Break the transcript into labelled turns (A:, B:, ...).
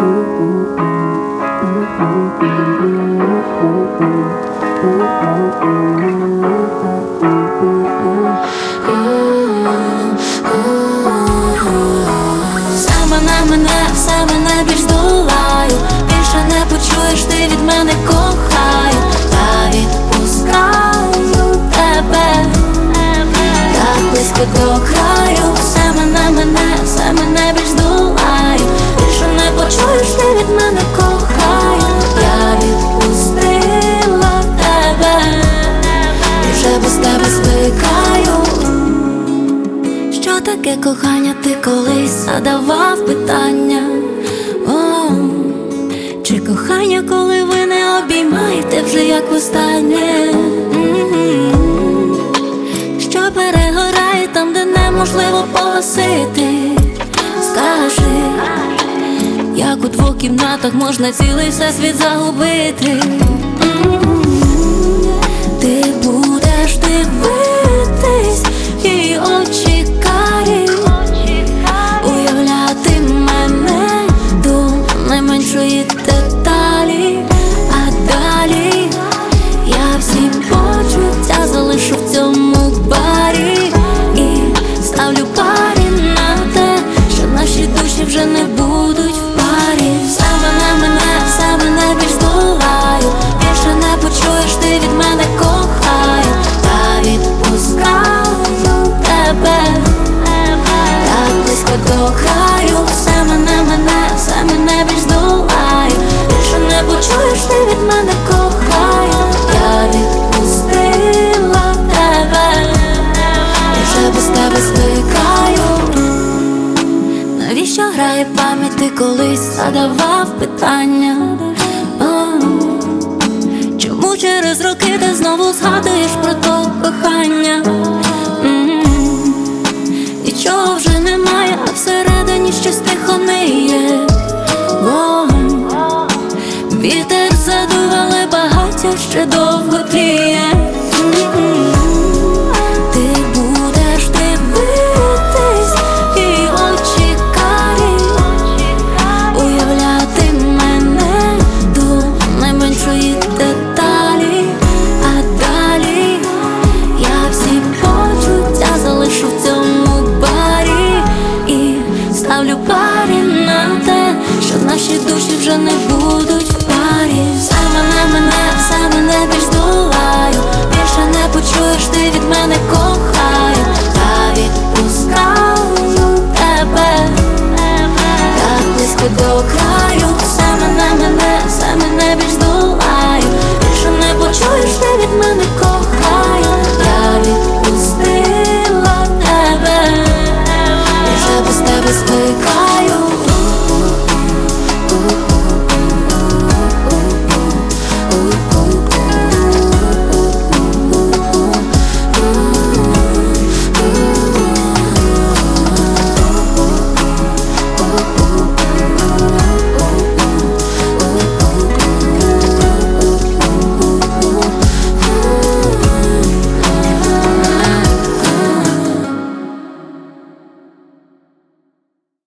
A: Все мене більш долаю, більше не почуєш ти від мене, кохаю. Я відпускаю тебе, так близько до краю. Все мене більш долаю, більше не почуєш ти від мене, кохаю. Я відпустила тебе, і вже без тебе звикаю. Що таке кохання, ти колись задавав питання? Чи кохання, коли ви не обіймаєте вже як востаннє? Що перегорає там, де неможливо погасити? Скажи, як у двох кімнатах можна цілий всесвіт загубити? Ти будеш дивитись в її очі карі, уявляти мене до найменшої деталі. А далі я всі почуття залишу в цьому барі і ставлю парі на те, що наші душі вже не будуть в парі. Все мене більш долаю, більше не почуєш ти від мене, кохаю. Я відпускаю тебе, так близько до краю. Все мене більш долаю, більше не почуєш ти від мене, кохаю. Я відпустила тебе, і вже без тебе звикаю. Навіщо грає пам'ять, ти колись задавав питання? Чому через роки ти знову згадуєш про то кохання? Нічого вже немає, а всередині щось тихо ниє. Вітер задували, багаття ще довго тліє. Ти будеш дивитись в її очі карі, уявляти мене до найменшої деталі. А далі я всі почуття залишу в цьому барі і ставлю парі на те, що наші душі вже не будуть в парі. Все мене більш долаю, більше не почуєш ти від мене, кохаю. Я відпускаю тебе, так близько до краю. Все мене більш долаю, більше не почуєш ти від мене, кохаю. Я відпустила тебе, і вже без тебе звикаю.